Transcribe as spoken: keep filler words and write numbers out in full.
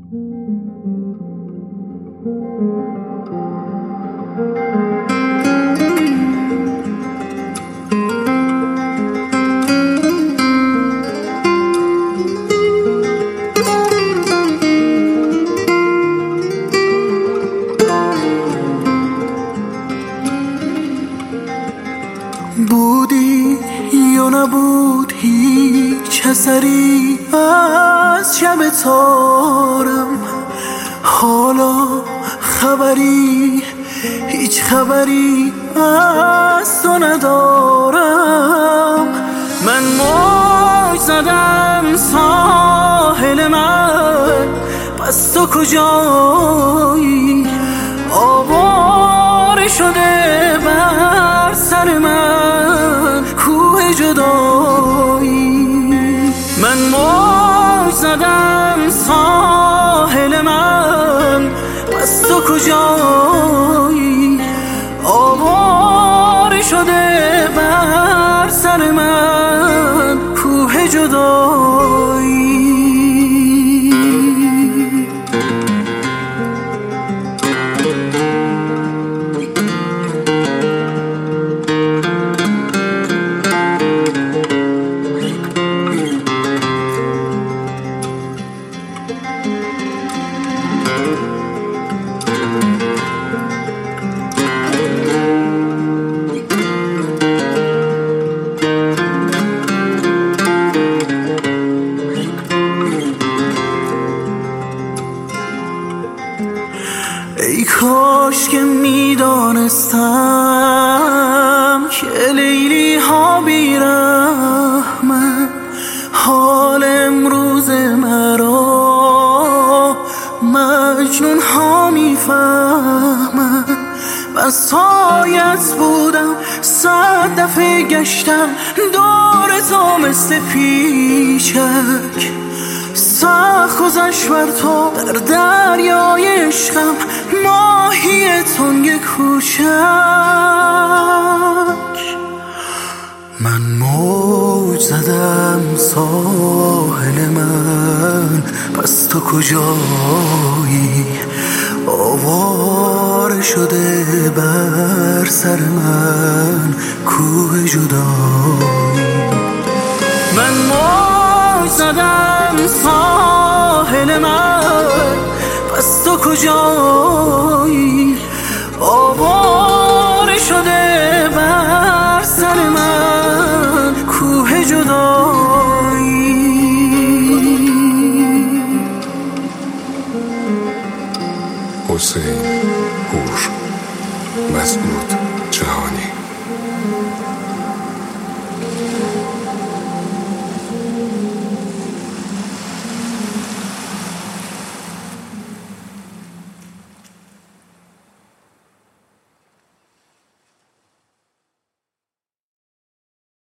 بودی یا نبود هیچ اثری از شب تارم، حالا خبری هیچ خبری از تو ندارم. من موج زدم ساحل من، پس تو کجایی؟ آواره شده بر سر من کوه جدایی. من موج زدم ساحل من، پس تو کجایی؟ آواره شده بر سر من کوه جدایی. ای کاش که میدانستم که لیلی ها بیرحمن، حال امروز مرا مجنون ها میفهمن. بس هایت بودم صد دفعه گشتم دور تو مثل پیچک، سخت گذشت بر تو در دریای عشقم ماهی تنگ کوچک. من موج زدم ساحل من، پس تو کجایی؟ آواره شده بر سر من کوه جدایی. من موج زدم ساحل من، پس تو کجایی؟ آواره شده بر سر من کوه جدایی. حسین هوش، مسعود جهانی.